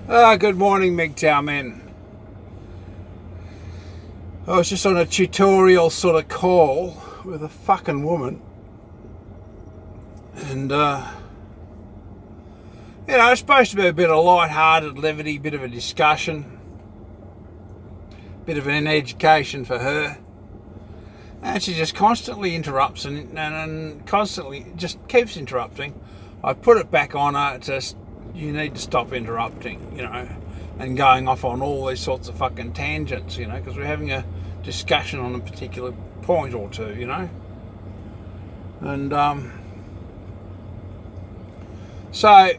Good morning, MGTOW men. I was just on a tutorial sort of call with a fucking woman, and it's supposed to be a bit of light-hearted levity, bit of a discussion, bit of an education for her, and she just constantly interrupts and constantly just keeps interrupting. I put it back on her, just, you need to stop interrupting, and going off on all these sorts of fucking tangents, because we're having a discussion on a particular point or two, and so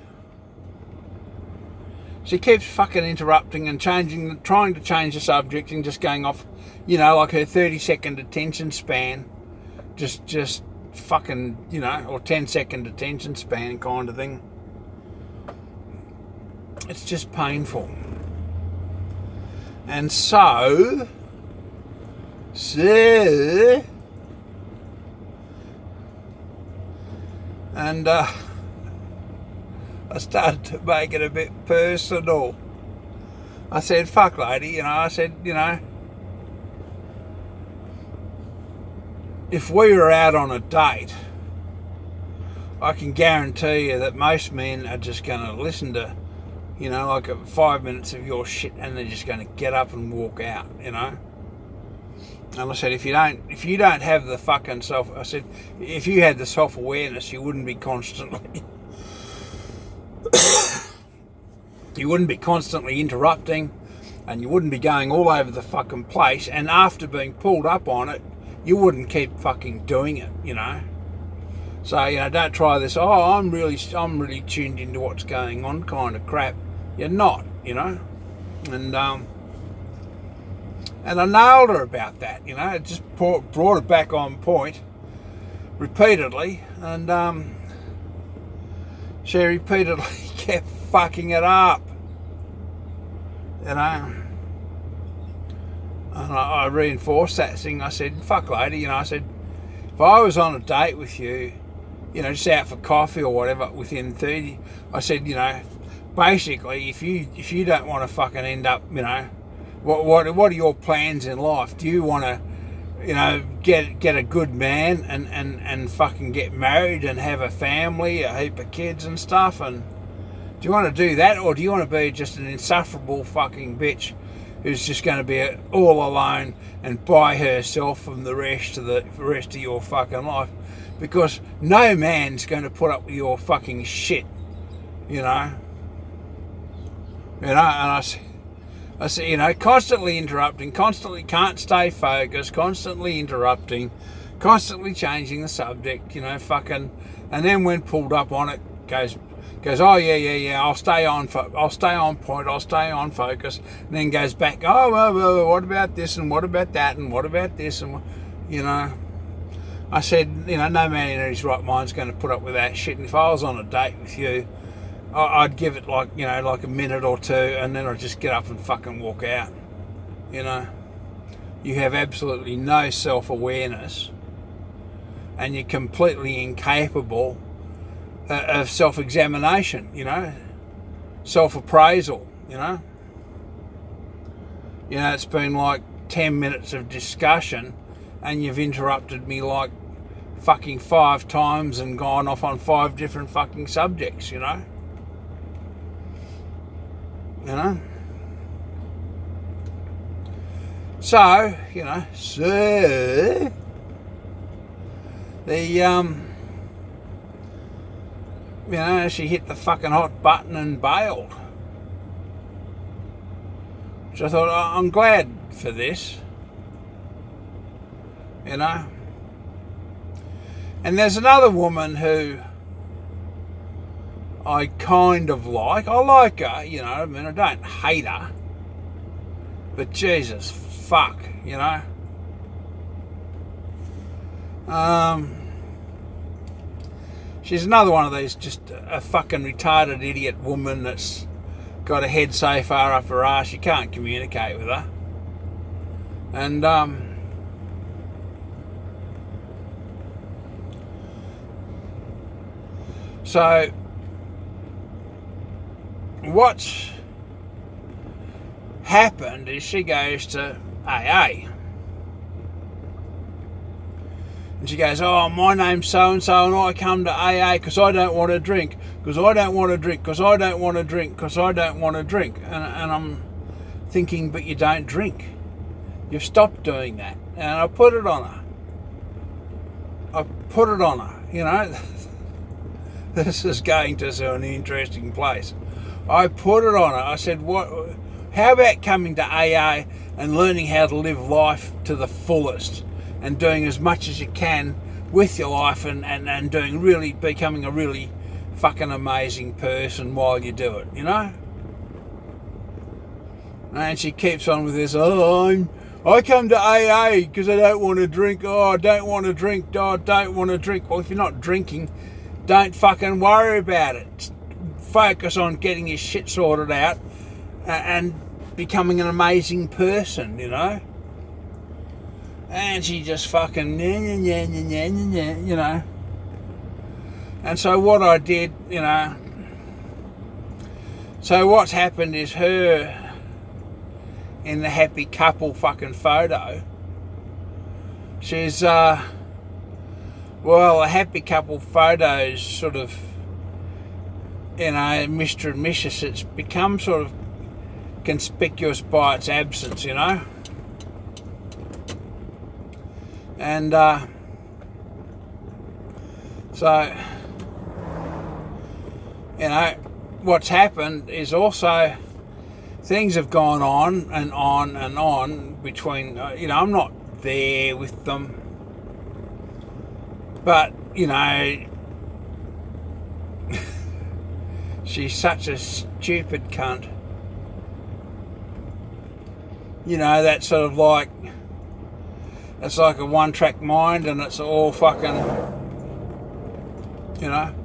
she keeps fucking interrupting and trying to change the subject and just going off, like her 30-second attention span, just fucking, or 10-second attention span kind of thing. It's just painful. And so and I started to make it a bit personal. I said, fuck lady, I said, if we were out on a date, I can guarantee you that most men are just going to listen to, like 5 minutes of your shit, and they're just going to get up and walk out, And I said, if you don't have the fucking I said, if you had the self-awareness, you wouldn't be constantly, interrupting, and you wouldn't be going all over the fucking place, and after being pulled up on it, you wouldn't keep fucking doing it, So, don't try this, I'm really tuned into what's going on kind of crap. You're not, And I nailed her about that, it just brought it back on point repeatedly, and she repeatedly kept fucking it up, And I reinforced that thing. I said, fuck lady, I said, if I was on a date with you, just out for coffee or whatever, within 30, I said, basically, if you don't want to fucking end up, what are your plans in life? Do you want to, get a good man and fucking get married and have a family, a heap of kids and stuff? And do you want to do that, or do you want to be just an insufferable fucking bitch who's just going to be all alone and by herself from the rest of your fucking life? Because no man's going to put up with your fucking shit, And I said, constantly interrupting, constantly can't stay focused, constantly interrupting, constantly changing the subject, fucking, and then when pulled up on it, goes, oh yeah, I'll stay on point, I'll stay on focus, and then goes back, oh well, what about this and what about that and what about this and I said, no man in his right mind's going to put up with that shit. And if I was on a date with you, I'd give it like a minute or two, and then I'd just get up and fucking walk out. You have absolutely no self-awareness, and you're completely incapable of self-examination, self-appraisal, it's been like 10 minutes of discussion, and you've interrupted me like fucking 5 times and gone off on 5 different fucking subjects, So, she hit the fucking hot button and bailed. Which I thought, I'm glad for this. And there's another woman who I kind of like. I like her, I don't hate her. But Jesus, fuck, she's another one of these, just a fucking retarded idiot woman that's got a head so far up her arse you can't communicate with her. And so what's happened is she goes to AA. And she goes, oh, my name's so-and-so and I come to AA because I don't want to drink, because I don't want to drink, because I don't want to drink, because I don't want to drink. And I'm thinking, but you don't drink. You've stopped doing that. And I put it on her. You know. This is going to an interesting place. I put it on her. I said, how about coming to AA and learning how to live life to the fullest and doing as much as you can with your life and doing becoming a really fucking amazing person while you do it, you know? And she keeps on with this, I come to AA because I don't want to drink. Oh, I don't want to drink. Oh, I don't want to drink. Well, if you're not drinking, don't fucking worry about it. Focus on getting your shit sorted out and becoming an amazing person, you know? And she just fucking, you know? And so what I did, you know, so what's happened is her in the happy couple fucking photo, she's, well, a happy couple photo's sort of, you know, Mr. and Mrs. It's become sort of conspicuous by its absence, you know? And, so, you know, what's happened is also things have gone on and on and on between, you know, I'm not there with them, but, you know, she's such a stupid cunt. You know, that sort of like, it's like a one-track mind and it's all fucking, you know.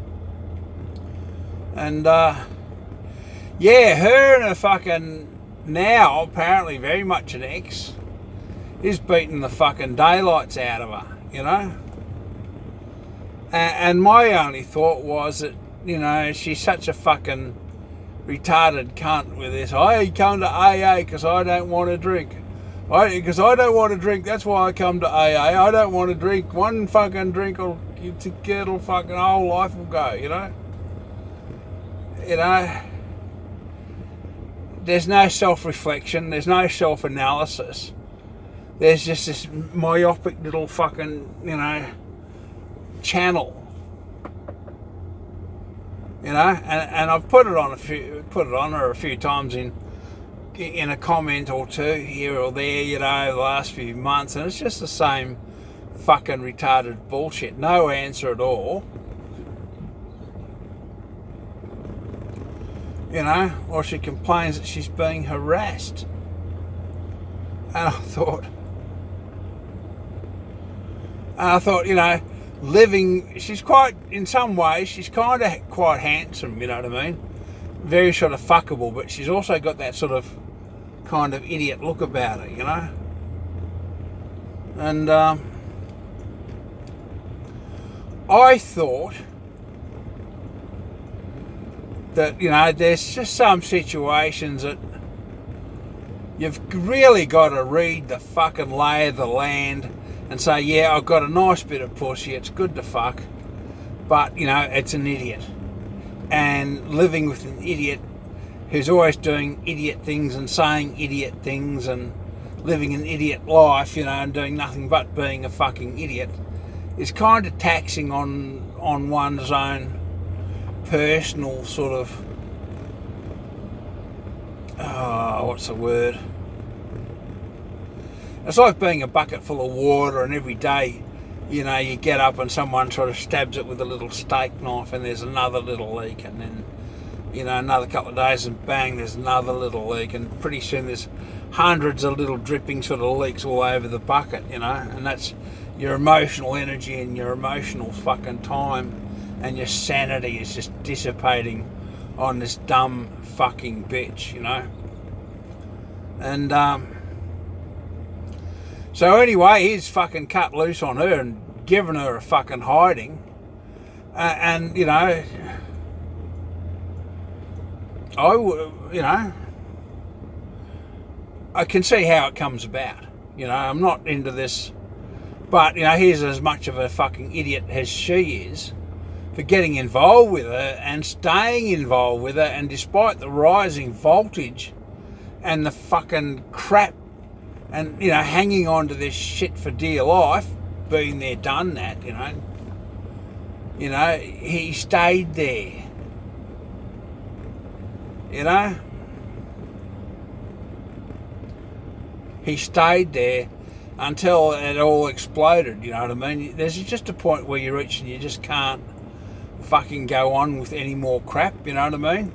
And, yeah, her and her fucking, now apparently very much an ex, is beating the fucking daylights out of her, you know. And my only thought was that, you know, she's such a fucking retarded cunt with this. I come to AA because I don't want to drink. Because I don't want to drink, that's why I come to AA. I don't want to drink. One fucking drink will fucking whole life will go, you know. You know, there's no self-reflection, there's no self-analysis. There's just this myopic little fucking, you know, channel. You know, and I've put it on her a few times in a comment or two here or there, you know, the last few months, and it's just the same fucking retarded bullshit. No answer at all. You know, or she complains that she's being harassed. And I thought, you know, she's quite, in some ways, she's kind of quite handsome, you know what I mean? Very sort of fuckable, but she's also got that sort of kind of idiot look about her, you know? And I thought that, you know, there's just some situations that you've really got to read the fucking lay of the land and say, yeah, I've got a nice bit of pussy, it's good to fuck, but, you know, it's an idiot. And living with an idiot who's always doing idiot things and saying idiot things and living an idiot life, you know, and doing nothing but being a fucking idiot is kind of taxing on one's own personal sort of, what's the word? It's like being a bucket full of water and every day, you know, you get up and someone sort of stabs it with a little steak knife and there's another little leak, and then, you know, another couple of days and bang, there's another little leak, and pretty soon there's hundreds of little dripping sort of leaks all over the bucket, you know, and that's your emotional energy and your emotional fucking time, and your sanity is just dissipating on this dumb fucking bitch, you know. And so anyway, he's fucking cut loose on her and given her a fucking hiding, and you know, I can see how it comes about. You know, I'm not into this, but, you know, he's as much of a fucking idiot as she is for getting involved with her and staying involved with her, and despite the rising voltage and the fucking crap and, you know, hanging on to this shit for dear life, been there, done that, you know. You know, he stayed there. You know? He stayed there until it all exploded, you know what I mean? There's just a point where you reach and you just can't fucking go on with any more crap, you know what I mean?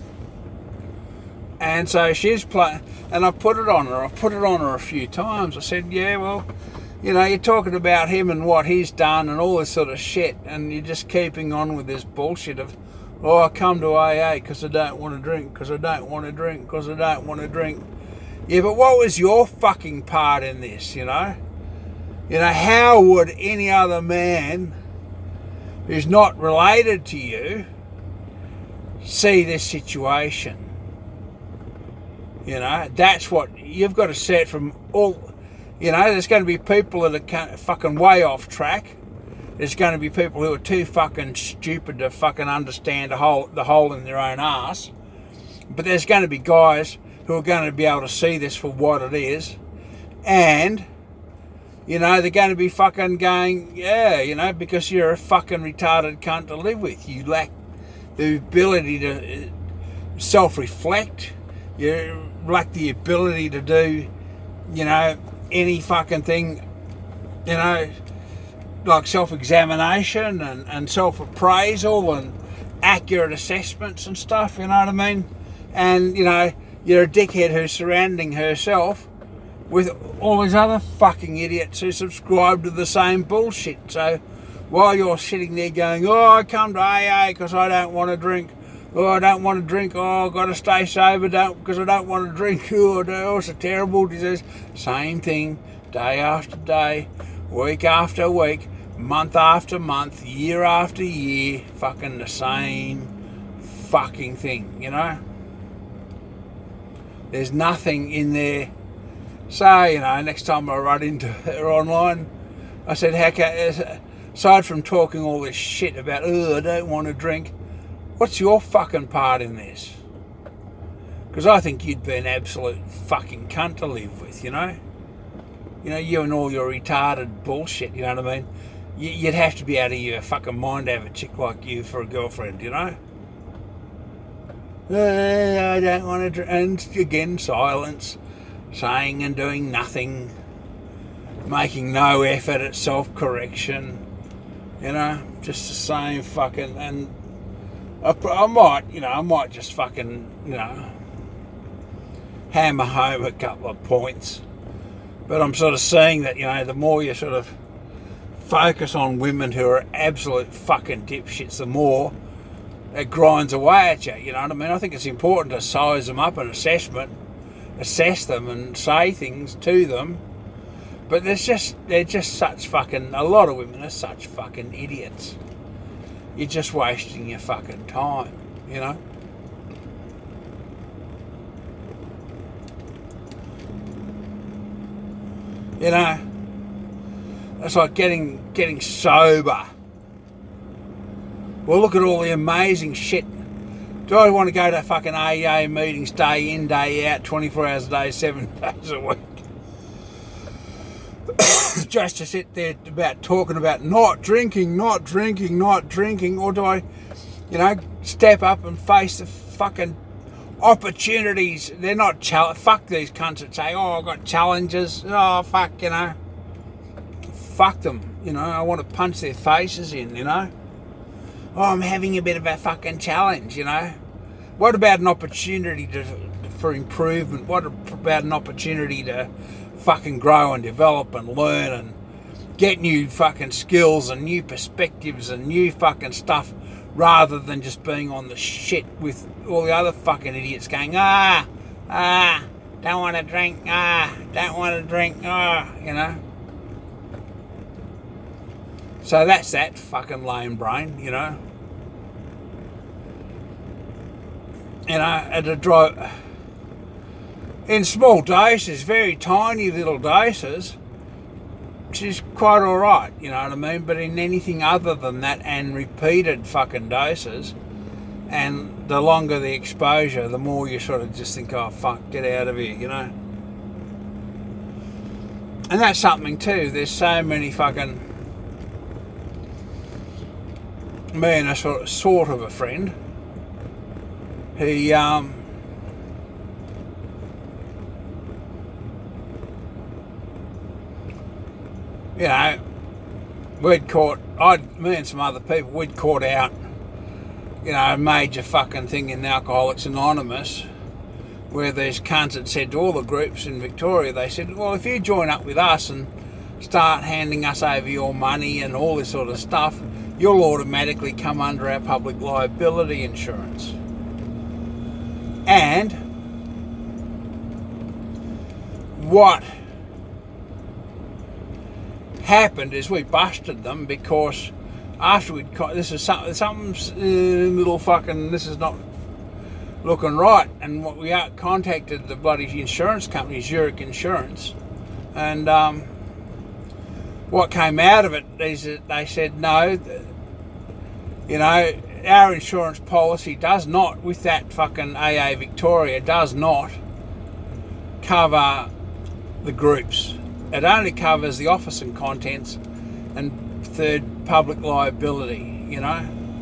And so she's playing, and I've put it on her a few times. I said, yeah, well, you know, you're talking about him and what he's done and all this sort of shit, and you're just keeping on with this bullshit of, oh, I come to AA because I don't want to drink, because I don't want to drink, because I don't want to drink. Yeah, but what was your fucking part in this, you know? You know, how would any other man who's not related to you see this situation? You know, that's what you've got to set from all. You know, there's going to be people that are fucking way off track. There's going to be people who are too fucking stupid to fucking understand the hole in their own arse. But there's going to be guys who are going to be able to see this for what it is. And, you know, they're going to be fucking going, yeah, you know, because you're a fucking retarded cunt to live with. You lack the ability to self-reflect. You lack the ability to do, you know, any fucking thing, you know, like self-examination and self-appraisal and accurate assessments and stuff, you know what I mean? And, you know, you're a dickhead who's surrounding herself with all these other fucking idiots who subscribe to the same bullshit. So while you're sitting there going, oh, I come to AA because I don't want to drink. Oh, I don't want to drink. Oh, I've got to stay sober because I don't want to drink. Oh, it's a terrible disease. Same thing, day after day, week after week, month after month, year after year, fucking the same fucking thing, you know? There's nothing in there. So, you know, next time I run into her online, I said, aside from talking all this shit about, oh, I don't want to drink, what's your fucking part in this? Because I think you'd be an absolute fucking cunt to live with, you know? You know, you and all your retarded bullshit, you know what I mean? You'd have to be out of your fucking mind to have a chick like you for a girlfriend, you know? I don't want to drink. And again, silence, saying and doing nothing, making no effort at self-correction, you know? Just the same fucking... And I might just fucking, you know, hammer home a couple of points. But I'm sort of seeing that, you know, the more you sort of focus on women who are absolute fucking dipshits, the more it grinds away at you, you know what I mean? I think it's important to size them up and assess them and say things to them. But they're just such fucking, a lot of women are such fucking idiots. You're just wasting your fucking time, you know? You know, it's like getting sober. Well, look at all the amazing shit. Do I want to go to fucking AA meetings day in, day out, 24 hours a day, 7 days a week? Just to sit there about talking about not drinking, or do I, you know, step up and face the fucking opportunities? They're not fuck these cunts that say, oh, I've got challenges. Oh, fuck, you know. Fuck them, you know. I want to punch their faces in, you know. Oh, I'm having a bit of a fucking challenge, you know. What about an opportunity for improvement? What about an opportunity to fucking grow and develop and learn and get new fucking skills and new perspectives and new fucking stuff, rather than just being on the shit with all the other fucking idiots going, don't want to drink, don't want to drink, you know. So that's that fucking lame brain, you know. You know, in small doses, very tiny little doses, which is quite alright, you know what I mean? But in anything other than that and repeated fucking doses, and the longer the exposure, the more you sort of just think, oh fuck, get out of here, you know? And that's something too, there's so many fucking... Me and a sort of a friend, he, you know, me and some other people, we'd caught out, you know, a major fucking thing in Alcoholics Anonymous, where these cunts had said to all the groups in Victoria, they said, well, if you join up with us and start handing us over your money and all this sort of stuff, you'll automatically come under our public liability insurance. And what happened is we busted them because after we'd... This is something's little fucking... This is not looking right. And what we contacted the bloody insurance company, Zurich Insurance, and what came out of it is that they said, no, you know, our insurance policy does not, with that fucking AA Victoria, does not cover the groups. It only covers the office and contents and third public liability, you know.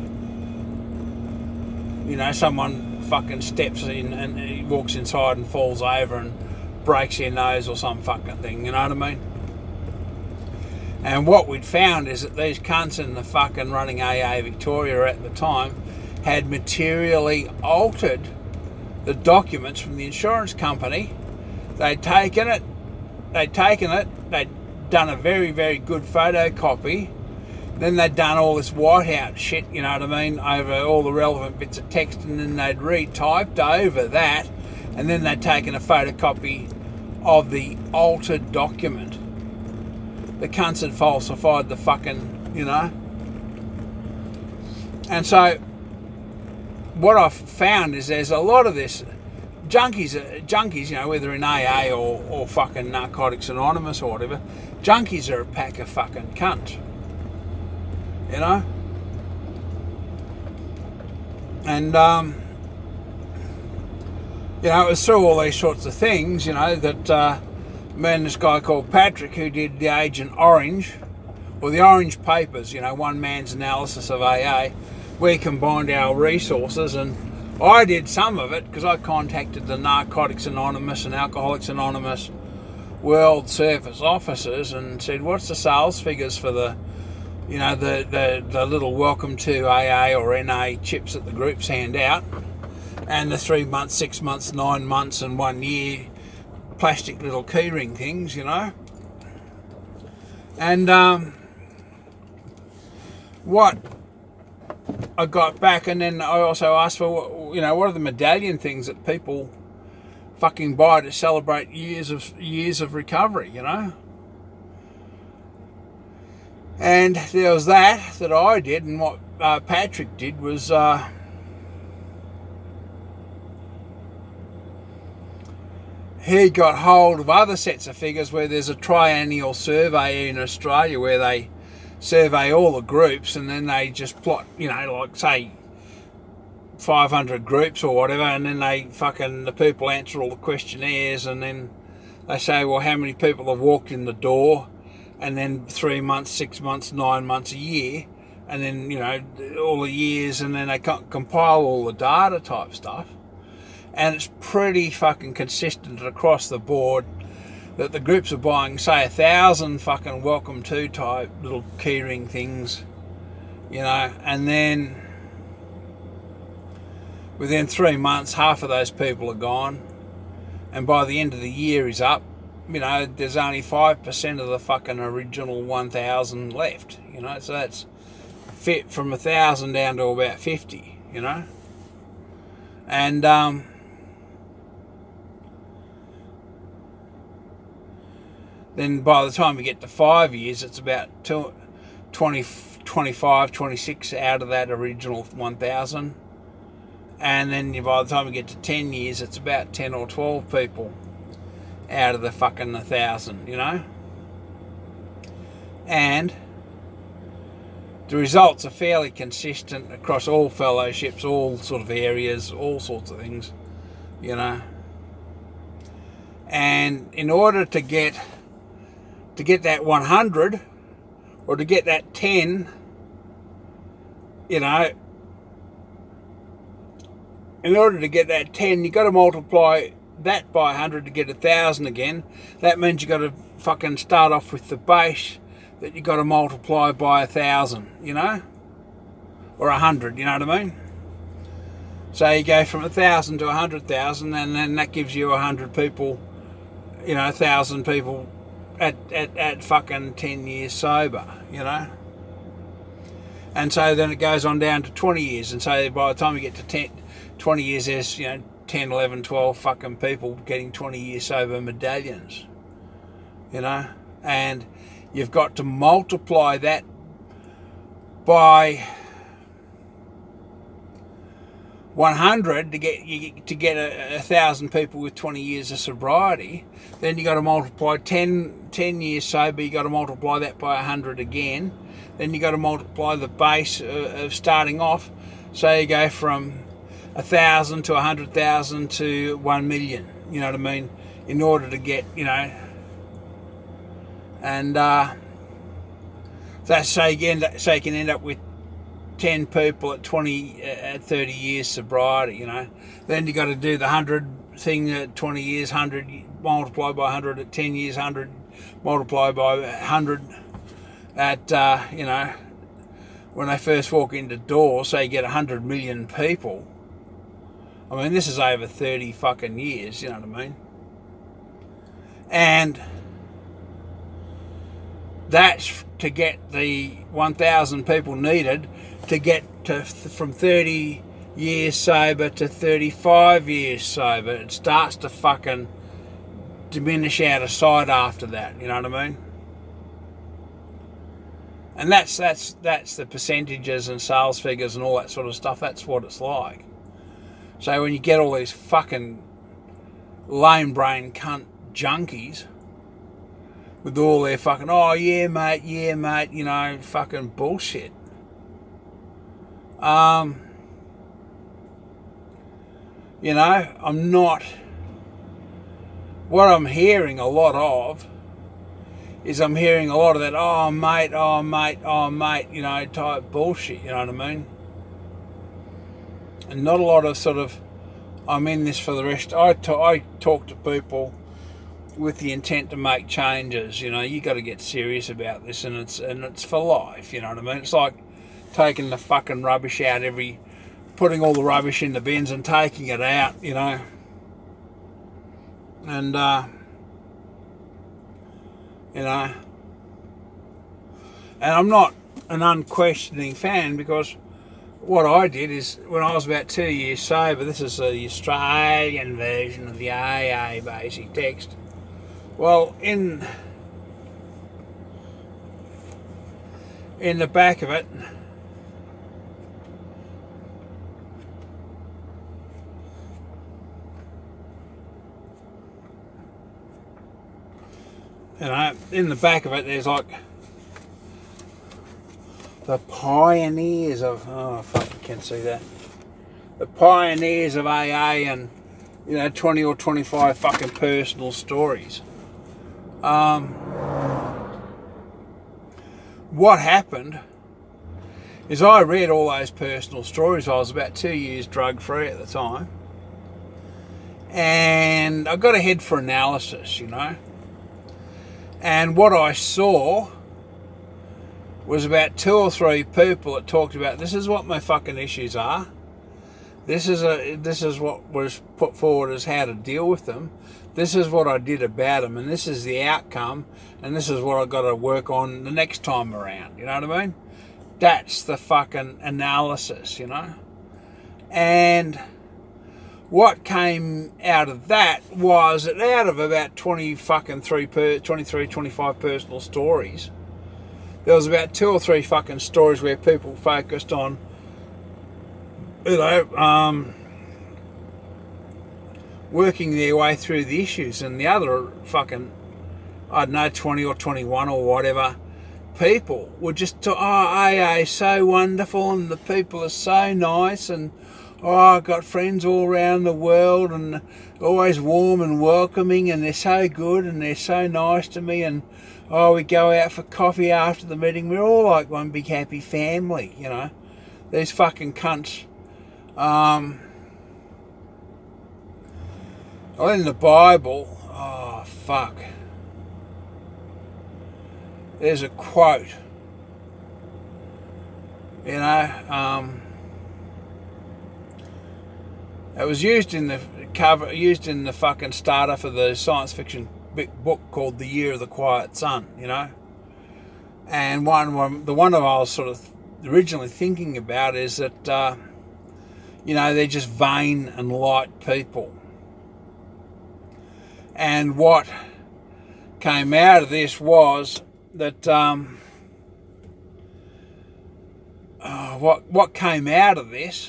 You know, someone fucking steps in and he walks inside and falls over and breaks their nose or some fucking thing, you know what I mean? And what we'd found is that these cunts in the fucking running AA Victoria at the time had materially altered the documents from the insurance company. They'd taken it, they'd done a very, very good photocopy, then they'd done all this whiteout shit, you know what I mean, over all the relevant bits of text, and then they'd retyped over that, and then they'd taken a photocopy of the altered document. The cunts had falsified the fucking, you know. And so, what I've found is there's a lot of this, junkies, you know, whether in AA or fucking Narcotics Anonymous or whatever, junkies are a pack of fucking cunts, you know. And, you know, it was through all these sorts of things, you know, that me and this guy called Patrick, who did the Agent Orange, or the Orange Papers, you know, one man's analysis of AA, we combined our resources, and I did some of it because I contacted the Narcotics Anonymous and Alcoholics Anonymous World Service officers and said, what's the sales figures for the, you know, the little welcome to AA or NA chips that the groups hand out, and the 3 months, 6 months, 9 months and 1 year plastic little keyring things, you know. And what I got back, and then I also asked for, you know, what are the medallion things that people fucking buy to celebrate years of recovery, you know. And there was that I did, and what Patrick did was he got hold of other sets of figures where there's a triennial survey in Australia where they survey all the groups, and then they just plot, you know, like say 500 groups or whatever, and then the people answer all the questionnaires, and then they say, well, how many people have walked in the door, and then 3 months, 6 months, 9 months, a year, and then, you know, all the years, and then they compile all the data type stuff. And it's pretty fucking consistent across the board that the groups are buying, say, 1,000 fucking welcome to type little keyring things, you know, and then within 3 months, half of those people are gone, and by the end of the year is up, you know, there's only 5% of the fucking original 1,000 left, you know, so that's fit from 1,000 down to about 50, you know, and then by the time we get to 5 years, it's about 25, 26 out of that original 1,000. And then by the time we get to 10 years, it's about 10 or 12 people, out of the fucking 1,000, you know? And the results are fairly consistent across all fellowships, all sort of areas, all sorts of things, you know? And in order to get that 100 or to get that 10, you know, in order to get that 10, you got to multiply that by 100 to get 1,000 again. That means you got to fucking start off with the base that you got to multiply by 1,000, you know, or 100. You know what I mean? So you go from 1,000 to 100,000, and then that gives you 100 people, you know, 1,000 people at fucking 10 years sober, you know. And so then it goes on down to 20 years, and so by the time you get to 20 years, there's, you know, 10, 11, 12 fucking people getting 20 years sober medallions, you know. And you've got to multiply that by 100 to get 1,000 people with 20 years of sobriety. Then you got to multiply 10 years sober. You got to multiply that by 100 again. Then you got to multiply the base of starting off. So you go from 1,000 to 100,000 to 1 million. You know what I mean? In order to get, you know, and that's so you can end up with 10 people at 30 years sobriety, you know. Then you got to do the 100 thing at 20 years, 100 multiply by 100 at 10 years, 100 multiply by 100 at, you know, when they first walk in the door, so you get 100 million people. I mean, this is over 30 fucking years, you know what I mean? And that's to get the 1,000 people needed to get to from 30 years sober to 35 years sober. It starts to fucking diminish out of sight after that, you know what I mean? And that's the percentages and sales figures and all that sort of stuff. That's what it's like. So when you get all these fucking lame brain cunt junkies with all their fucking, oh yeah mate, you know, fucking bullshit. You know, I'm not, what I'm hearing a lot of is I'm hearing a lot of that, oh mate, you know, type bullshit, you know what I mean? And not a lot of sort of, I'm in this for the rest. I talk to people with the intent to make changes. You know, you got to get serious about this, and it's for life. You know what I mean? It's like taking the fucking rubbish out putting all the rubbish in the bins and taking it out. You know, and you know, and I'm not an unquestioning fan, because what I did is, when I was about 2 years sober, this is the Australian version of the AA basic text. Well, in the back of it, you know, in the back of it, there's like the pioneers of, oh fuck, you can't see that. The pioneers of AA, and, you know, 20 or 25 fucking personal stories. What happened is I read all those personal stories. I was about 2 years drug free at the time, and I got a head for analysis, you know. And what I saw was about 2 or 3 people that talked about, this is what my fucking issues are. This is what was put forward as how to deal with them. This is what I did about them, and this is the outcome, and this is what I've got to work on the next time around. You know what I mean? That's the fucking analysis, you know. And what came out of that was that out of about 23, 25 personal stories, there was about 2 or 3 fucking stories where people focused on, you know, working their way through the issues, and the other fucking, I don't know, 20 or 21 or whatever people were just, AA is so wonderful and the people are so nice, and I've got friends all around the world and always warm and welcoming, and they're so good and they're so nice to me, and we go out for coffee after the meeting, we're all like one big happy family, you know. These fucking cunts. Well, in the Bible, fuck, there's a quote, you know, it was used in the fucking starter for the science fiction book called The Year of the Quiet Sun, you know. And the one I was sort of originally thinking about is that, you know, they're just vain and light people. And what came out of this was that, what came out of this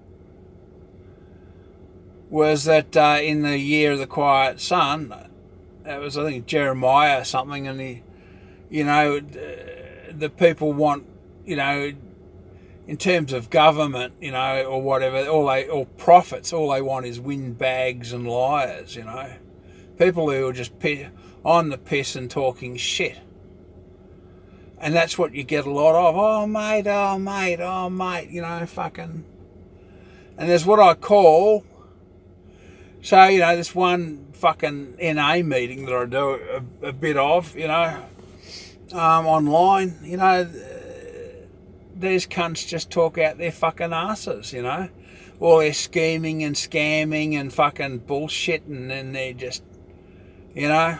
was that in the Year of the Quiet Sun, it was, I think, Jeremiah or something, and you know, the people want, you know, in terms of government, you know, or whatever, or prophets, all they want is windbags and liars, you know. People who are just on the piss and talking shit. And that's what you get a lot of. Oh, mate, you know, fucking. And there's what I call, so, you know, this one fucking NA meeting that I do a bit of, you know, online, you know, these cunts just talk out their fucking asses, you know. All their scheming and scamming and fucking bullshit, and then they're just, you know.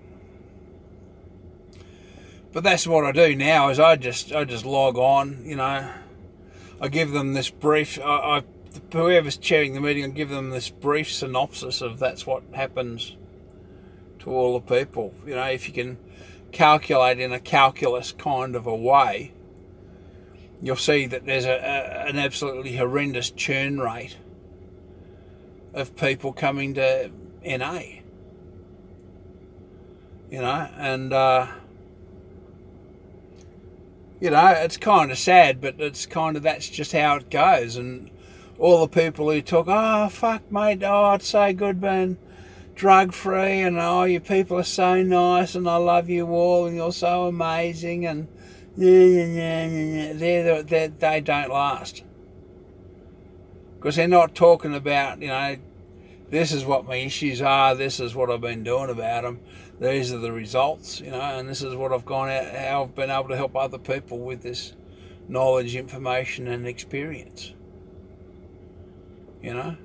But that's what I do now, is I just log on, you know. I give them this brief, whoever's chairing the meeting, I give them this brief synopsis of that's what happens to all the people. You know, if you can calculate in a calculus kind of a way, you'll see that there's an absolutely horrendous churn rate of people coming to NA. You know, and, you know, it's kind of sad, but it's kind of, that's just how it goes. And all the people who talk, oh, fuck, mate, oh, it's so good being drug-free, and oh, you people are so nice, and I love you all, and you're so amazing, and they don't last. Because they're not talking about, you know, this is what my issues are, this is what I've been doing about them, these are the results, you know, and this is what I've gone out, how I've been able to help other people with this knowledge, information, and experience. You know?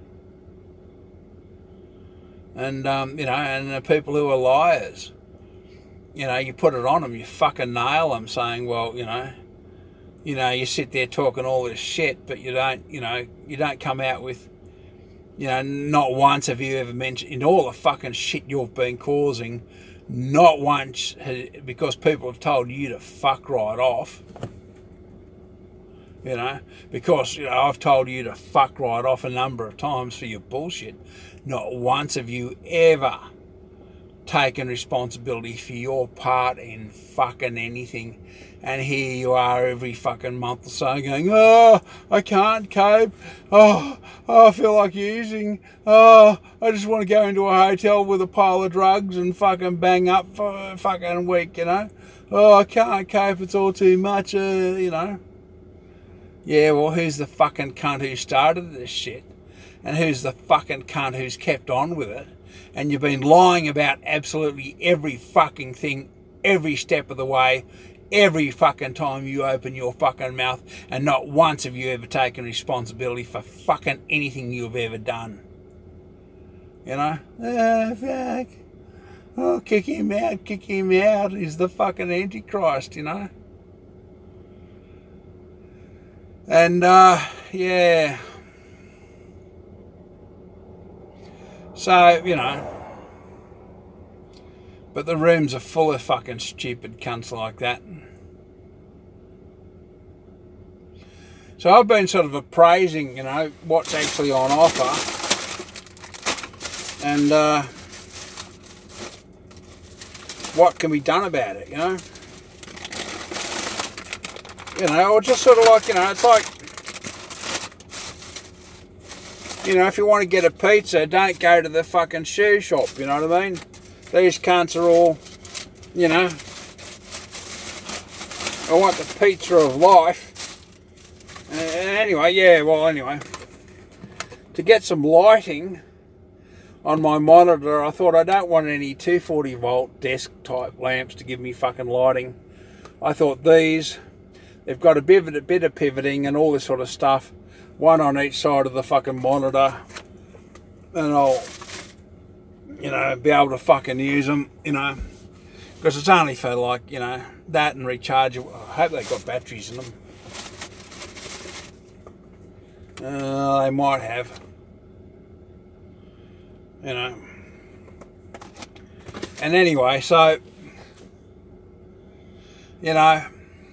And, you know, and the people who are liars, you know, you put it on them, you fucking nail them, saying, well, you know, you sit there talking all this shit, but you don't, you know, you don't come out with, you know, not once have you ever mentioned, in all the fucking shit you've been causing, not once, because people have told you to fuck right off, you know, because, you know, I've told you to fuck right off a number of times for your bullshit. Not once have you ever taken responsibility for your part in fucking anything. And here you are every fucking month or so going, oh, I can't cope. Oh, I feel like using. Oh, I just want to go into a hotel with a pile of drugs and fucking bang up for a fucking week, you know. Oh, I can't cope. It's all too much, you know. Yeah, well, who's the fucking cunt who started this shit? And who's the fucking cunt who's kept on with it? And you've been lying about absolutely every fucking thing, every step of the way, every fucking time you open your fucking mouth, and not once have you ever taken responsibility for fucking anything you've ever done. You know? Fuck. Oh, kick him out. He's the fucking Antichrist, you know? And, yeah. So, you know, but the rooms are full of fucking stupid cunts like that. So I've been sort of appraising, you know, what's actually on offer. And what can be done about it, you know? You know, or just sort of like, you know, it's like, you know, if you want to get a pizza, don't go to the fucking shoe shop, you know what I mean? These cunts are all, you know, I want the pizza of life. Anyway, yeah, well, anyway, to get some lighting on my monitor, I thought I don't want any 240 volt desk type lamps to give me fucking lighting. I thought these, they've got a bit of pivoting and all this sort of stuff, one on each side of the fucking monitor, and I'll, you know, be able to fucking use them, you know, because it's only for like, you know, that and rechargeable. I hope they've got batteries in them. They might have, you know. And anyway, so, you know,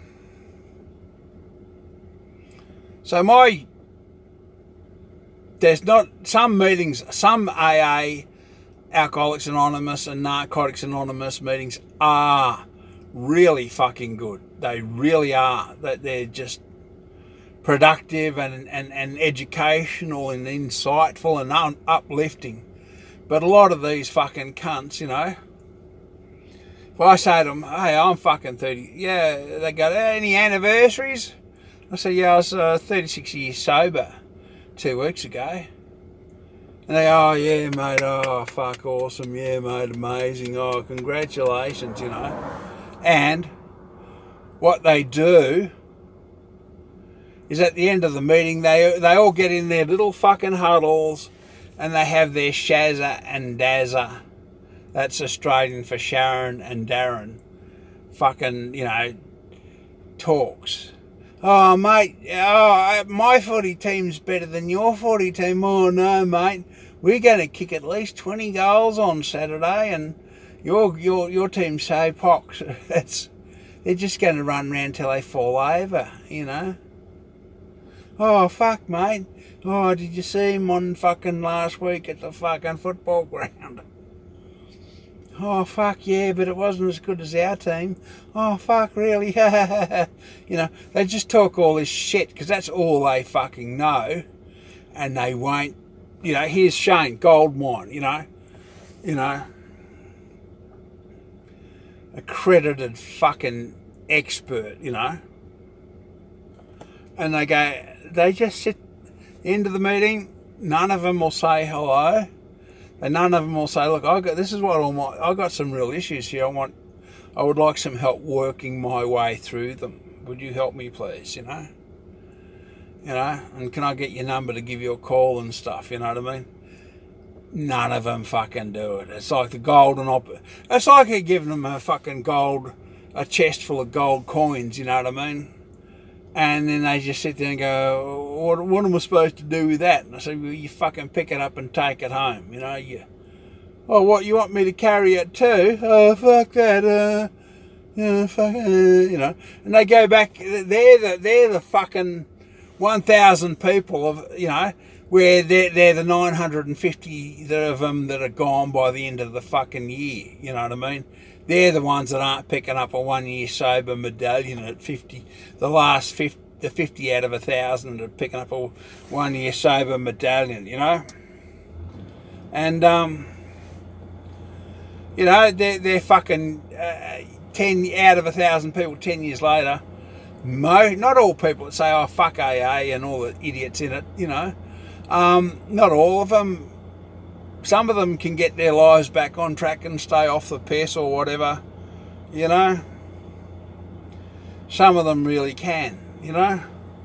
so there's not, some meetings, some AA, Alcoholics Anonymous and Narcotics Anonymous meetings are really fucking good. They really are. That they're just productive and educational and insightful and uplifting. But a lot of these fucking cunts, you know, if I say to them, hey, I'm fucking 30, yeah, they go, any anniversaries? I say, yeah, I was 36 years sober 2 weeks ago. And they go, oh, yeah, mate, oh, fuck, awesome, yeah, mate, amazing, oh, congratulations, you know. And what they do is at the end of the meeting, they all get in their little fucking huddles and they have their Shazza and Dazza. That's Australian for Sharon and Darren. Fucking, you know, talks. Oh, mate, oh, my footy team's better than your footy team. Oh, no, mate, we're going to kick at least 20 goals on Saturday and your team's so pox. They're just going to run around till they fall over, you know. Oh, fuck, mate. Oh, did you see him on fucking last week at the fucking football ground? Oh, fuck, yeah, but it wasn't as good as our team. Oh, fuck, really? You know, they just talk all this shit because that's all they fucking know. And they won't, you know, here's Shane Goldmine, you know, accredited fucking expert, you know. And they just sit end of the meeting, none of them will say hello, and none of them will say, look, I got some real issues here. I would like some help working my way through them. Would you help me, please? You know, and can I get your number to give you a call and stuff? You know what I mean? None of them fucking do it. It's like the golden it's like you're giving them a chest full of gold coins. You know what I mean? And then they just sit there and go, what am I supposed to do with that? And I say, well, you fucking pick it up and take it home. You know, oh, what, you want me to carry it too? Oh, fuck that. You know. And they go back, they're the fucking 1,000 people of, you know, where they're the 950 of them that are gone by the end of the fucking year. You know what I mean? They're the ones that aren't picking up a 1 year sober medallion at 50. The 50 out of 1,000 are picking up a 1 year sober medallion, you know. And you know, they're fucking 10 out of 1,000 people 10 years later. Not all people that say, oh, fuck AA and all the idiots in it, you know. Not all of them. Some of them can get their lives back on track and stay off the piss or whatever, you know. Some of them really can, you know.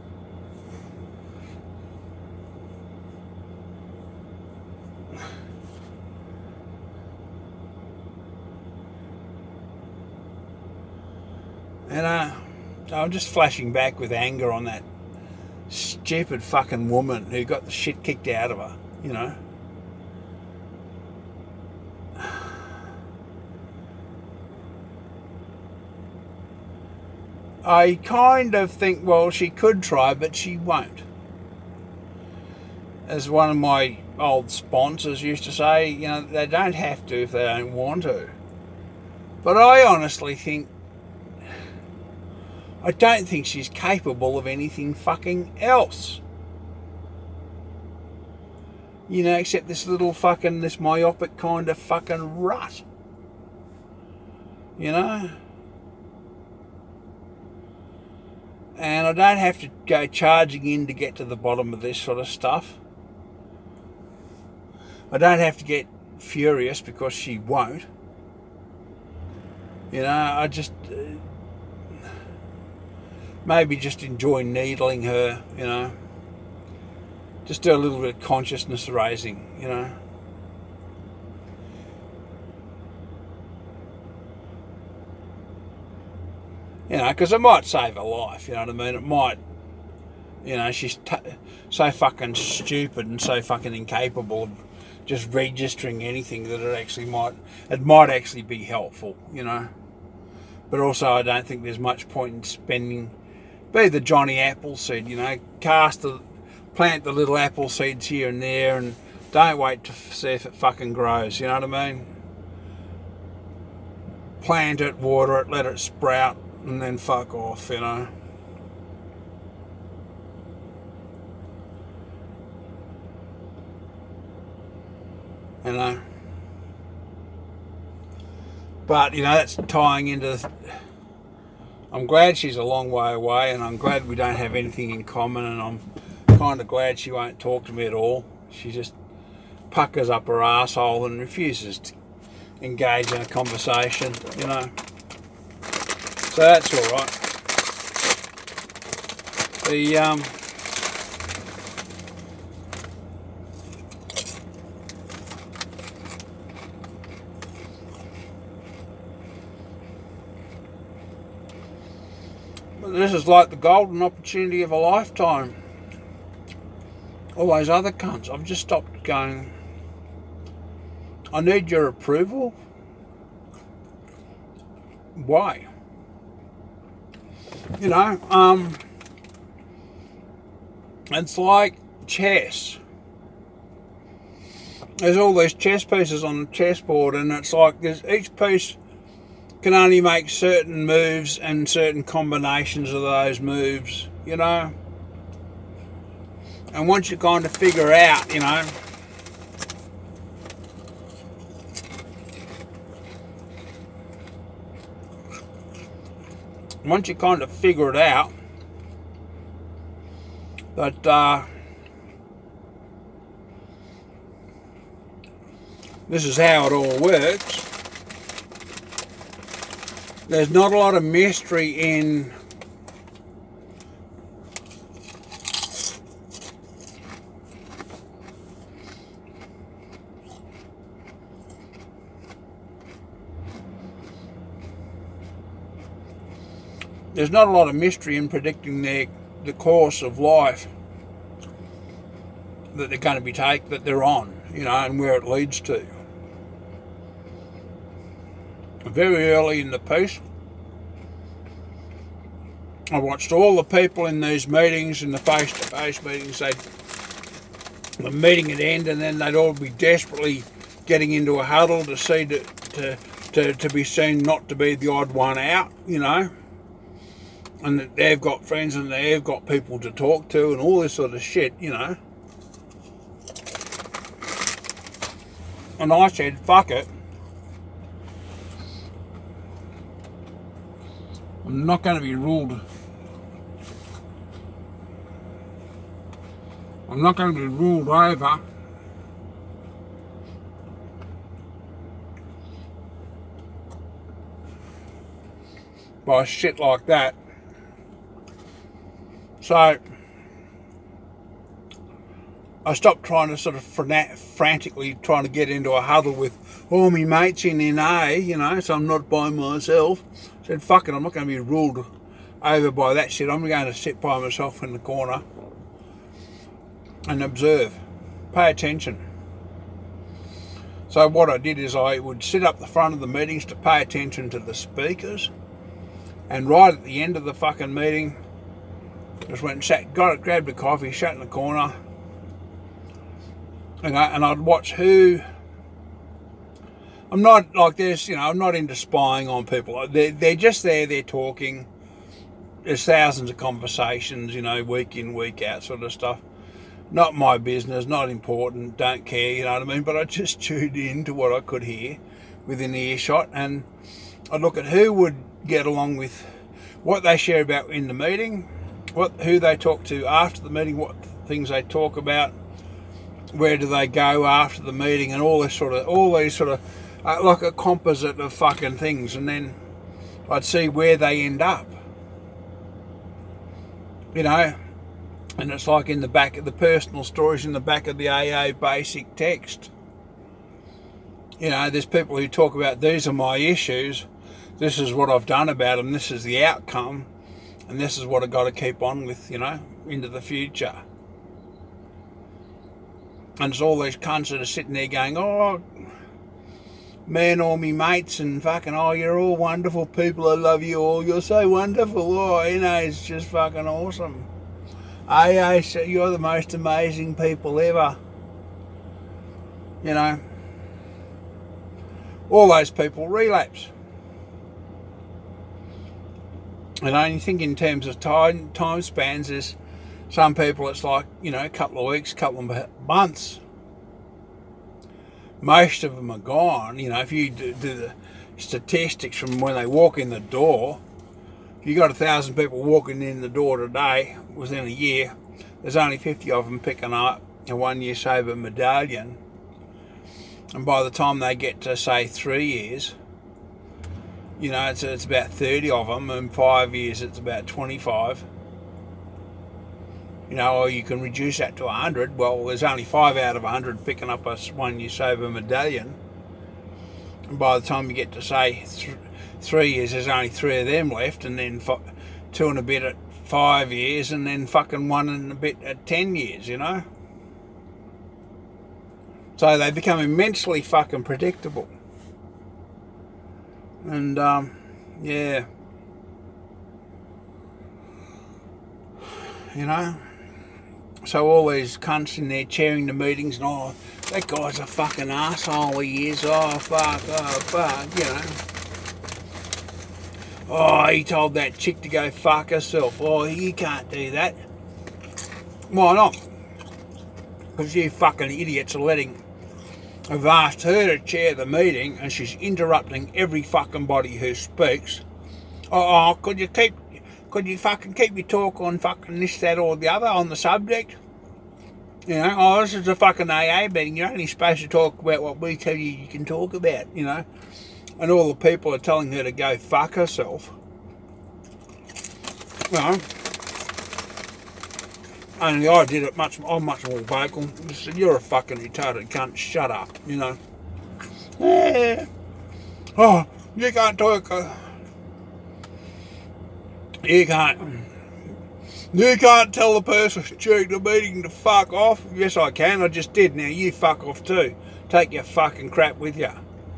And so I'm just flashing back with anger on that stupid fucking woman who got the shit kicked out of her, you know. I kind of think, well, she could try, but she won't. As one of my old sponsors used to say, you know, they don't have to if they don't want to. But I honestly think, I don't think she's capable of anything fucking else. You know, except this little fucking, this myopic kind of fucking rut. You know? And I don't have to go charging in to get to the bottom of this sort of stuff. I don't have to get furious because she won't. You know, I just... maybe just enjoy needling her, you know. Just do a little bit of consciousness raising, you know. You know, because it might save her life, you know what I mean? It might, you know, she's so fucking stupid and so fucking incapable of just registering anything that it might actually be helpful, you know. But also I don't think there's much point in spending, be the Johnny Appleseed, you know, plant the little apple seeds here and there and don't wait to see if it fucking grows, you know what I mean? Plant it, water it, let it sprout, and then fuck off, you know. You know. But, you know, that's tying into... I'm glad she's a long way away, and I'm glad we don't have anything in common, and I'm kind of glad she won't talk to me at all. She just puckers up her arsehole and refuses to engage in a conversation, you know. So that's all right. This is like the golden opportunity of a lifetime. All those other cunts, I've just stopped going, I need your approval. Why? You know, it's like chess. There's all these chess pieces on the chessboard, and it's like each piece can only make certain moves and certain combinations of those moves, you know. And once you kind of figure out, you know, once you kind of figure it out that this is how it all works, there's not a lot of mystery in predicting the course of life that they're going to be that they're on, you know, and where it leads to. Very early in the piece, I watched all the people in these meetings, in the face-to-face meetings. The meeting would end, and then they'd all be desperately getting into a huddle to see to be seen not to be the odd one out, you know. And that they've got friends and they've got people to talk to and all this sort of shit, you know. And I said, fuck it. I'm not going to be ruled. I'm not going to be ruled over by shit like that. So I stopped trying to sort of frantically trying to get into a huddle with all my mates in NA, you know, so I'm not by myself. I said, fuck it, I'm not going to be ruled over by that shit. I'm going to sit by myself in the corner and observe, pay attention. So what I did is I would sit up the front of the meetings to pay attention to the speakers, and right at the end of the fucking meeting, just went and sat, grabbed a coffee, sat in the corner, and I'd watch who. I'm not like this, I'm not into spying on people. They're just there, they're talking. There's thousands of conversations, week in, week out sort of stuff. Not my business, not important, don't care, you know what I mean? But I just tuned in to what I could hear within earshot, and I'd look at who would get along with what they share about in the meeting, who they talk to after the meeting, what things they talk about, where do they go after the meeting, and all these sort of like a composite of fucking things, and then I'd see where they end up, and it's like in the back of the personal stories in the back of the AA basic text. There's people who talk about, these are my issues, this is what I've done about them, this is the outcome, and this is what I've got to keep on with, into the future. And it's all these cunts that are sitting there going, oh, man, all me mates, and fucking, oh, you're all wonderful people, I love you all, you're so wonderful, oh, it's just fucking awesome. AA, you're the most amazing people ever. All those people relapse. And I only think in terms of time spans, there's some people it's like, a couple of weeks, couple of months. Most of them are gone. If you do the statistics from when they walk in the door, if you got 1,000 people walking in the door today within a year, there's only 50 of them picking up a 1 year sober medallion. And by the time they get to, say, 3 years, it's about 30 of them. In 5 years, it's about 25. Or you can reduce that to 100. Well, there's only 5 out of 100 picking up a 1 year sober medallion. And by the time you get to, say, 3 years, there's only 3 of them left, and then 2 and a bit at 5 years, and then fucking 1 and a bit at 10 years, So they become immensely fucking predictable. And, yeah. So all these cunts in there chairing the meetings, and oh, that guy's a fucking arsehole, he is, oh fuck, oh, he told that chick to go fuck herself, oh, you can't do that. Why not? Because you fucking idiots have asked her to chair the meeting, and she's interrupting every fucking body who speaks. Oh, could you fucking keep your talk on fucking this, that, or the other on the subject? Oh, this is a fucking AA meeting. You're only supposed to talk about what we tell you can talk about, And all the people are telling her to go fuck herself. Only I did it I'm much more vocal. I said, you're a fucking retarded cunt, shut up, Yeah. Oh, you can't talk. You can't tell the person during the meeting to fuck off. Yes, I can. I just did. Now you fuck off too. Take your fucking crap with you.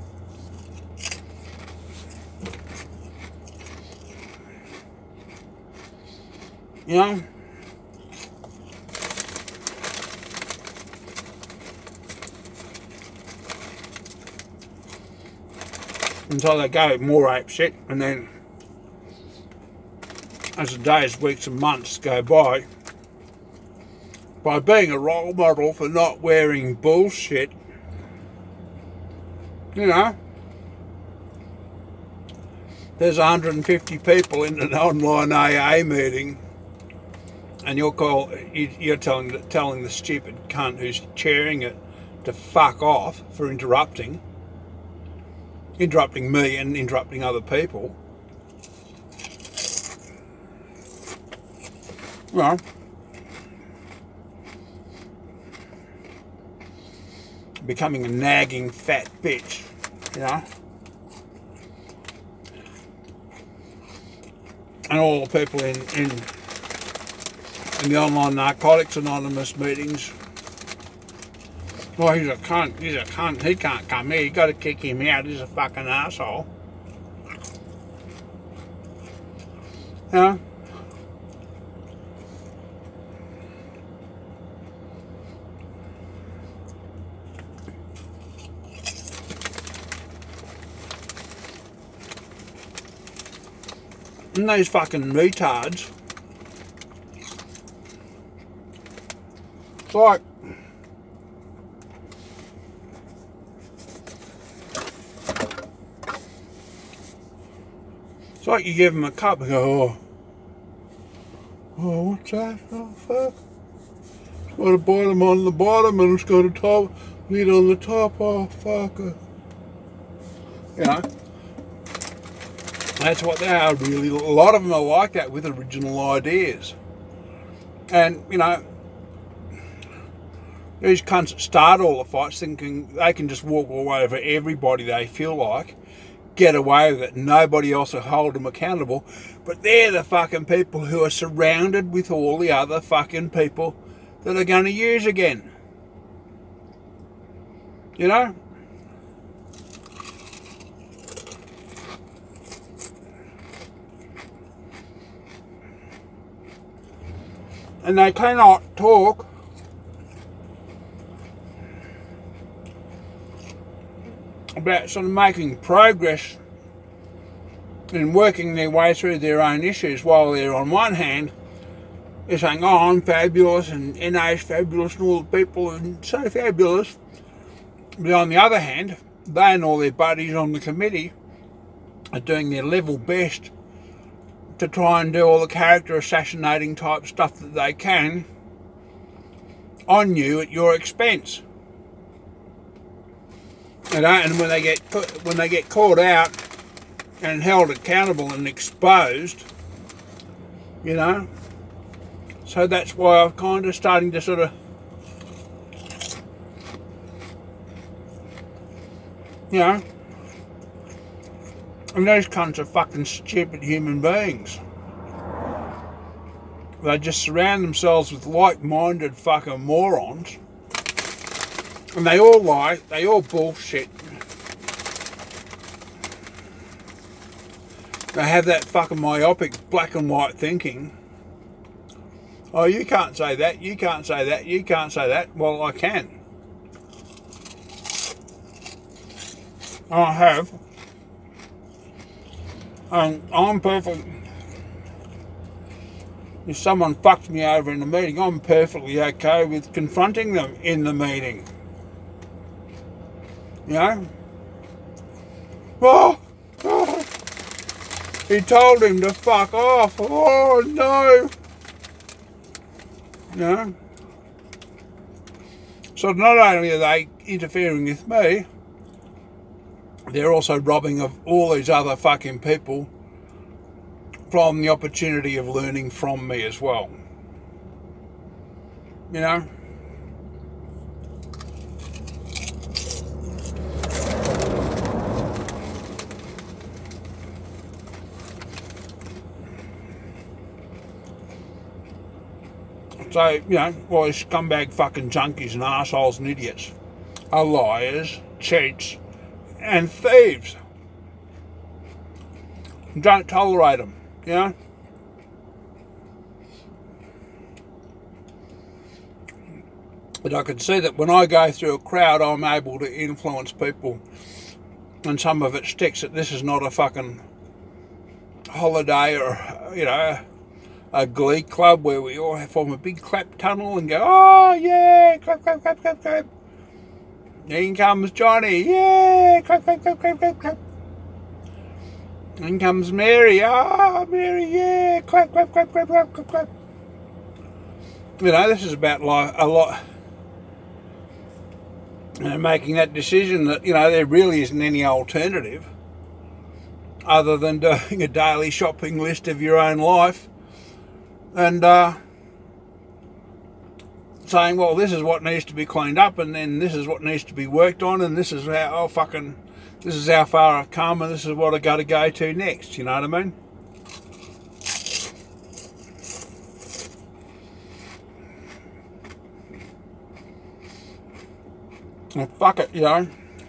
Until they go more ape shit, and then as the days, weeks and months go by being a role model for not wearing bullshit, there's 150 people in an online AA meeting, and you're telling the stupid cunt who's chairing it to fuck off for interrupting me and interrupting other people. Becoming a nagging fat bitch, And all the people in the online Narcotics Anonymous meetings, well, he's a cunt, he can't come here, you got to kick him out, he's a fucking arsehole. And these fucking retards. It's like, you give them a cup and go, oh, what's that? Oh, fuck. It's got a bottom on the bottom and it's got a top lid on the top. Oh, fuck. You know, that's what they are really. A lot of them are like that with original ideas. And, you know, these cunts that start all the fights thinking they can just walk all over everybody they feel like, get away with it, nobody else will hold them accountable, but they're the fucking people who are surrounded with all the other fucking people that are going to use again. You know? And they cannot talk about sort of making progress in working their way through their own issues while they're on one hand they're saying, oh, I'm fabulous and NA's fabulous and all the people are so fabulous. But on the other hand, they and all their buddies on the committee are doing their level best to try and do all the character assassinating type stuff that they can on you at your expense. You know, and when they get caught out and held accountable and exposed, you know, so that's why I'm kind of starting to sort of, you know, and those cunts are fucking stupid human beings. They just surround themselves with like-minded fucking morons. And they all lie, they all bullshit. They have that fucking myopic black and white thinking. Oh, you can't say that, you can't say that, you can't say that. Well, I can. I have. And I'm perfect. If someone fucks me over in a meeting, I'm perfectly okay with confronting them in the meeting. You know? Oh, he told him to fuck off. Oh, no. You know? So not only are they interfering with me, they're also robbing of all these other fucking people from the opportunity of learning from me as well. You know? So, you know, all these scumbag fucking junkies and arseholes and idiots are liars, cheats, and thieves. Don't tolerate them, you know? But I can see that when I go through a crowd, I'm able to influence people, and some of it sticks that this is not a fucking holiday or, you know, a glee club where we all form a big clap tunnel and go, oh yeah, clap, clap, clap, clap, clap. In comes Johnny, yeah, clap, clap, clap, clap, clap, clap. In comes Mary, ah, Mary, yeah, clap, clap, clap, clap, clap, clap, clap. You know, this is about life, a lot, you know, making that decision that, you know, there really isn't any alternative other than doing a daily shopping list of your own life and saying, well, this is what needs to be cleaned up, and then this is what needs to be worked on, and this is how, this is how far I've come, and this is what I got to go to next, you know what I mean? Well, fuck it, you know.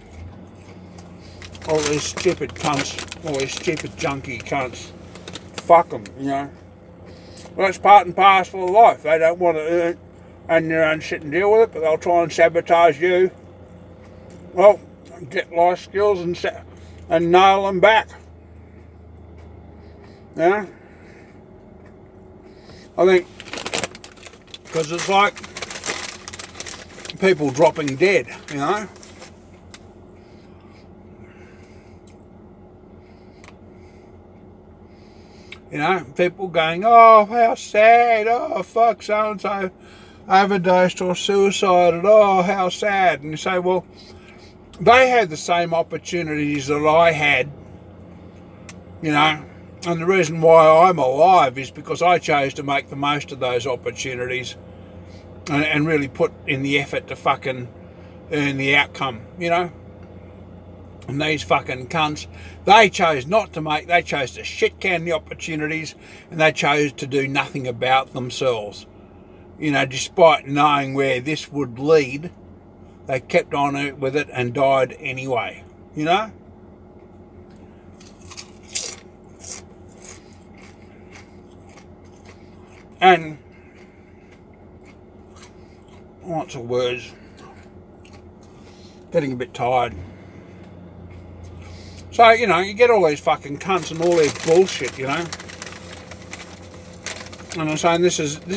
All these stupid cunts, all these stupid junkie cunts, fuck them, you know. Well, it's part and parcel of life. They don't want to earn their own shit and deal with it, but they'll try and sabotage you. Well, get life skills and nail them back. You know? I think, because it's like people dropping dead, you know. You know, people going, oh, how sad, oh, fuck, so-and-so overdosed or suicided, oh, how sad. And you say, well, they had the same opportunities that I had, you know, and the reason why I'm alive is because I chose to make the most of those opportunities and really put in the effort to fucking earn the outcome, you know. And these fucking cunts, they chose not to make, they chose to shit can the opportunities, and they chose to do nothing about themselves. You know, despite knowing where this would lead, they kept on with it and died anyway, you know? And lots of words. Getting a bit tired. So, you know, you get all these fucking cunts and all their bullshit, you know. And I'm saying this is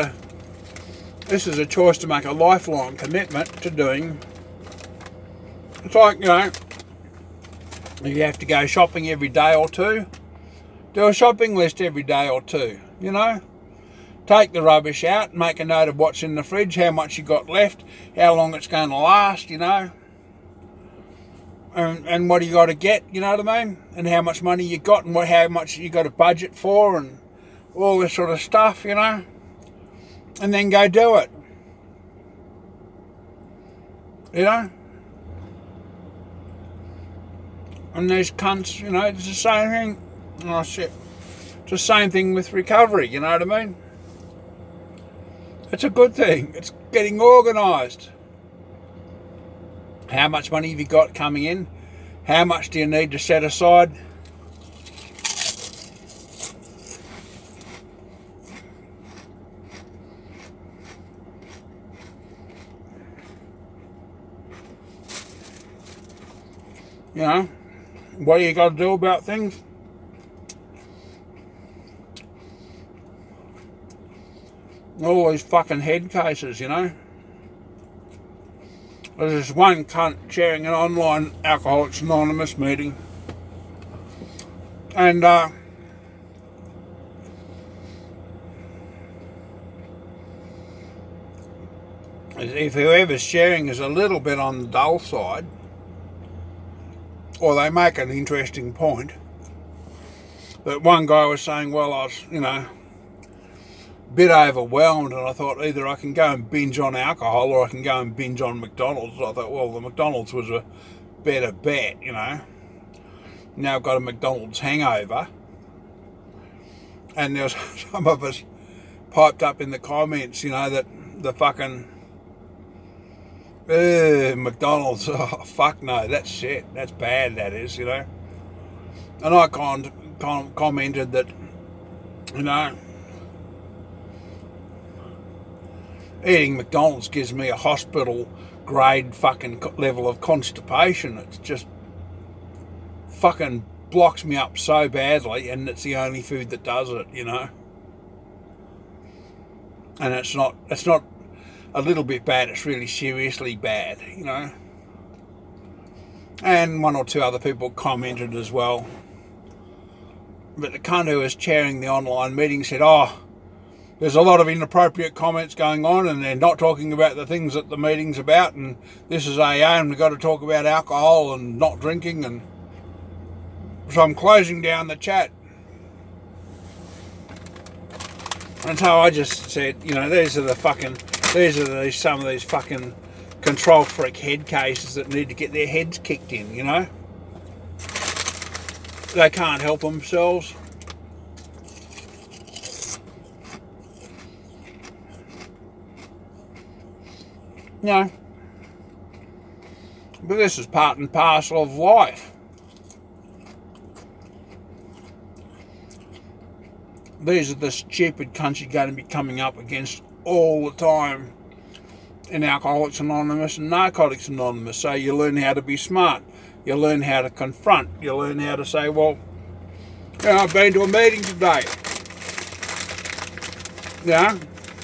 a choice to make a lifelong commitment to doing. It's like, you know, you have to go shopping every day or two. Do a shopping list every day or two, you know. Take the rubbish out, make a note of what's in the fridge, how much you got left, how long it's going to last, you know. And what you got to get, you know what I mean? And how much money you got and how much you got to budget for and all this sort of stuff, you know. And then go do it. You know? And these cunts, you know, it's the same thing. Oh, shit. It's the same thing with recovery, you know what I mean? It's a good thing. It's getting organised. How much money have you got coming in? How much do you need to set aside? You know, what you got to do about things? All these fucking head cases, you know. There's this one cunt chairing an online Alcoholics Anonymous meeting. And, if whoever's sharing is a little bit on the dull side, or they make an interesting point, that one guy was saying, well, I was, you know, bit overwhelmed, and I thought either I can go and binge on alcohol or I can go and binge on McDonald's. I thought, well, the McDonald's was a better bet, you know. Now I've got a McDonald's hangover. And there was some of us piped up in the comments, you know, that the fucking McDonald's, oh fuck no, that's shit, that's bad, that is, you know. And I commented that, you know, eating McDonald's gives me a hospital grade fucking level of constipation. It's just fucking blocks me up so badly, and it's the only food that does it, you know. And it's not a little bit bad, it's really seriously bad, you know. And one or two other people commented as well. But the cunt who was chairing the online meeting said, oh, there's a lot of inappropriate comments going on, and they're not talking about the things that the meeting's about, and this is AA, and we've got to talk about alcohol and not drinking. And so I'm closing down the chat. And so I just said, you know, some of these fucking control freak head cases that need to get their heads kicked in, you know. They can't help themselves. You know, but this is part and parcel of life. These are the stupid cunts you're going to be coming up against all the time in Alcoholics Anonymous and Narcotics Anonymous. So you learn how to be smart. You learn how to confront. You learn how to say, well, you know, I've been to a meeting today. Yeah.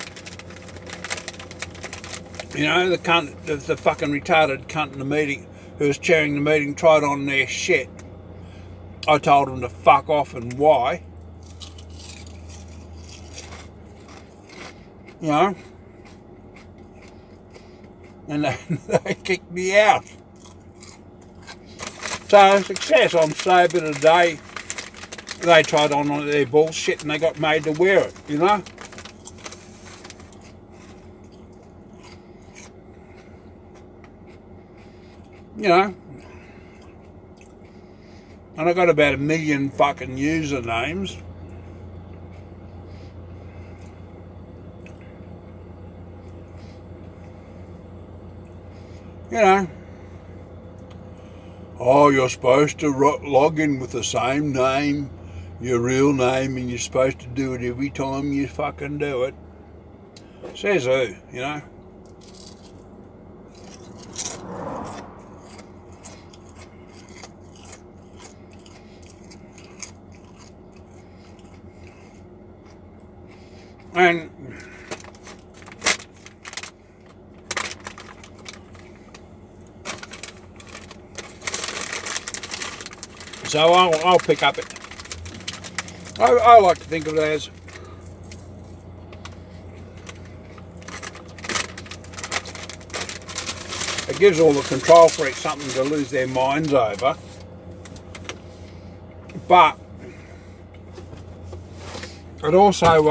You know, the cunt, the fucking retarded cunt in the meeting who was chairing the meeting tried on their shit. I told them to fuck off and why. You know. And they kicked me out. So, success. I'm sober today. They tried on their bullshit and they got made to wear it, you know. You know. And I got about 1 million fucking usernames. You know. Oh, you're supposed to log in with the same name, your real name, and you're supposed to do it every time you fucking do it. Says who, you know? And so I'll pick up it. I like to think of it as it gives all the control freaks something to lose their minds over. But it also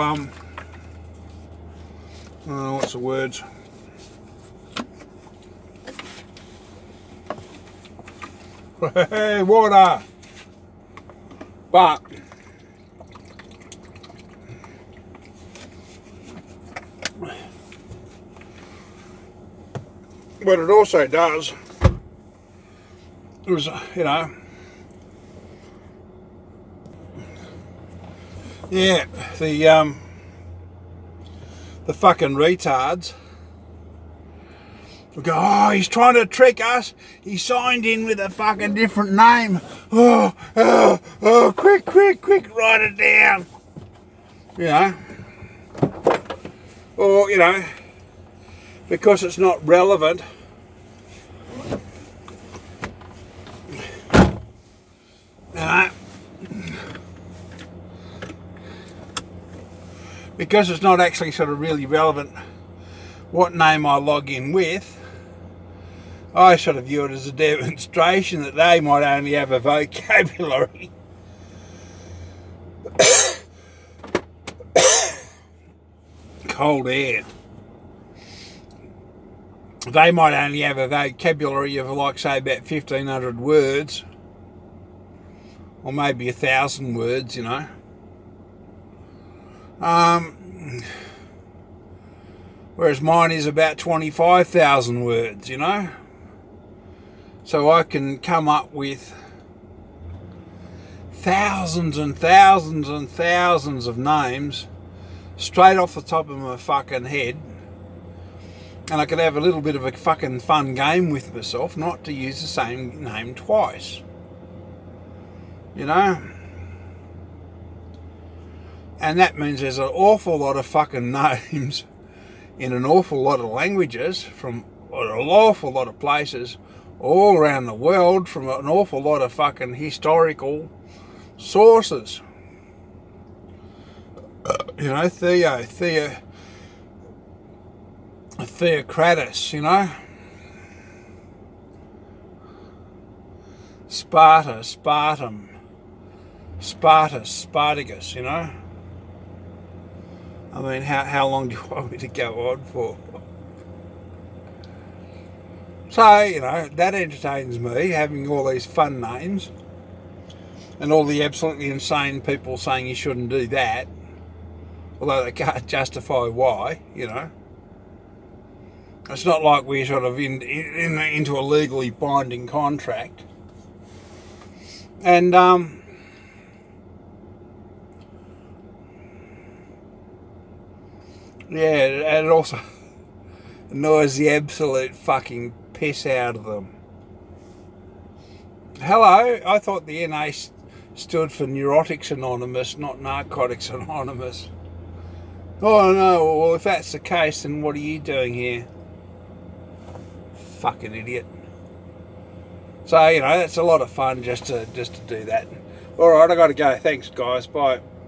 what's the words? Hey, water! But what it also does is, you know, yeah, the fucking retards will go, oh, he's trying to trick us. He signed in with a fucking different name. Oh, quick, write it down. You know. Or, you know, because it's not relevant. You know. Because it's not actually sort of really relevant what name I log in with, I sort of view it as a demonstration that they might only have a vocabulary cold air. They might only have a vocabulary of, like, say, about 1,500 words, or maybe 1,000 words, you know. Whereas mine is about 25,000 words, you know. So I can come up with thousands and thousands and thousands of names straight off the top of my fucking head, and I could have a little bit of a fucking fun game with myself not to use the same name twice, you know. And that means there's an awful lot of fucking names in an awful lot of languages from an awful lot of places all around the world from an awful lot of fucking historical sources. You know, Theocratus, you know. Sparta, Spartum, Spartus, Spartacus, you know. I mean, how long do you want me to go on for? So, you know, that entertains me, having all these fun names and all the absolutely insane people saying you shouldn't do that, although they can't justify why, you know. It's not like we're sort of into a legally binding contract. And, yeah, and it also annoys the absolute fucking piss out of them. Hello, I thought the NA stood for Neurotics Anonymous, not Narcotics Anonymous. Oh no, well if that's the case, then what are you doing here? Fucking idiot. So, you know, that's a lot of fun just to do that. Alright, I gotta go. Thanks guys, bye.